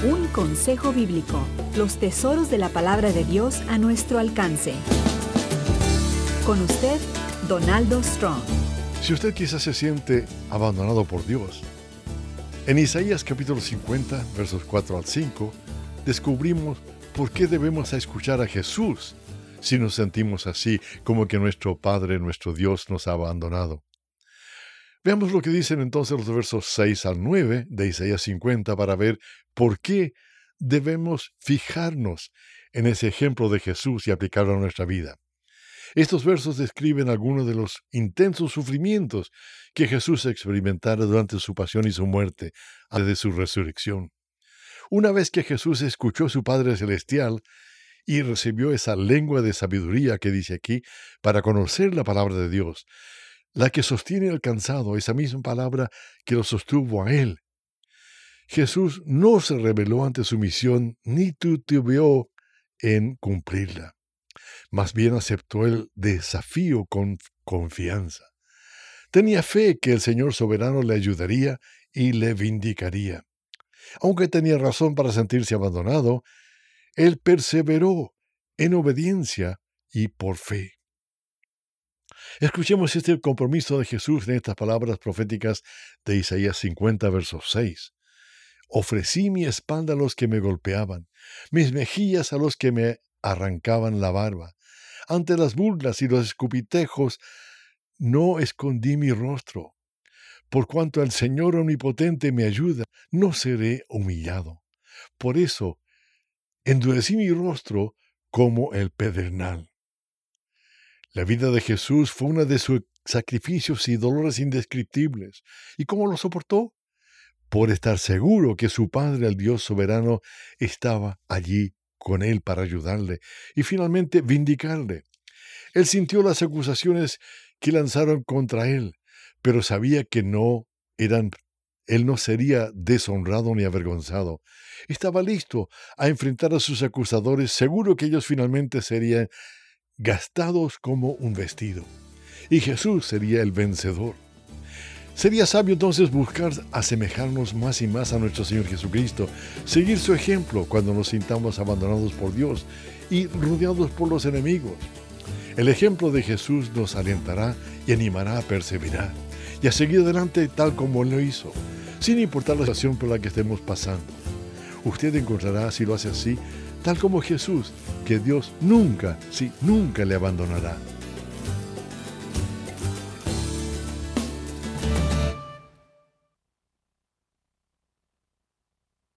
Un consejo bíblico, los tesoros de la palabra de Dios a nuestro alcance. Con usted, Donaldo Strong. Si usted quizás se siente abandonado por Dios, en Isaías capítulo 50, versos 4 al 5, descubrimos por qué debemos escuchar a Jesús si nos sentimos así, como que nuestro Padre, nuestro Dios, nos ha abandonado. Veamos lo que dicen entonces los versos 6 al 9 de Isaías 50 para ver por qué debemos fijarnos en ese ejemplo de Jesús y aplicarlo a nuestra vida. Estos versos describen algunos de los intensos sufrimientos que Jesús experimentara durante su pasión y su muerte, antes de su resurrección. Una vez que Jesús escuchó a su Padre Celestial y recibió esa lengua de sabiduría que dice aquí, para conocer la palabra de Dios, la que sostiene al cansado, esa misma palabra que lo sostuvo a él. Jesús no se rebeló ante su misión ni titubeó en cumplirla. Más bien aceptó el desafío con confianza. Tenía fe que el Señor soberano le ayudaría y le vindicaría. Aunque tenía razón para sentirse abandonado, él perseveró en obediencia y por fe. Escuchemos este compromiso de Jesús en estas palabras proféticas de Isaías 50, versos 6. Ofrecí mi espalda a los que me golpeaban, mis mejillas a los que me arrancaban la barba. Ante las burlas y los escupitejos no escondí mi rostro. Por cuanto el Señor omnipotente me ayuda, no seré humillado. Por eso endurecí mi rostro como el pedernal. La vida de Jesús fue una de sus sacrificios y dolores indescriptibles. ¿Y cómo lo soportó? Por estar seguro que su Padre, el Dios soberano, estaba allí con él para ayudarle y finalmente vindicarle. Él sintió las acusaciones que lanzaron contra él, pero sabía que él no sería deshonrado ni avergonzado. Estaba listo a enfrentar a sus acusadores, seguro que ellos finalmente serían gastados como un vestido, y Jesús sería el vencedor. Sería sabio entonces buscar asemejarnos más y más a nuestro Señor Jesucristo, seguir su ejemplo cuando nos sintamos abandonados por Dios y rodeados por los enemigos. El ejemplo de Jesús nos alentará y animará a perseverar y a seguir adelante tal como Él lo hizo, sin importar la situación por la que estemos pasando. Usted encontrará, si lo hace así, tal como Jesús, que Dios nunca le abandonará.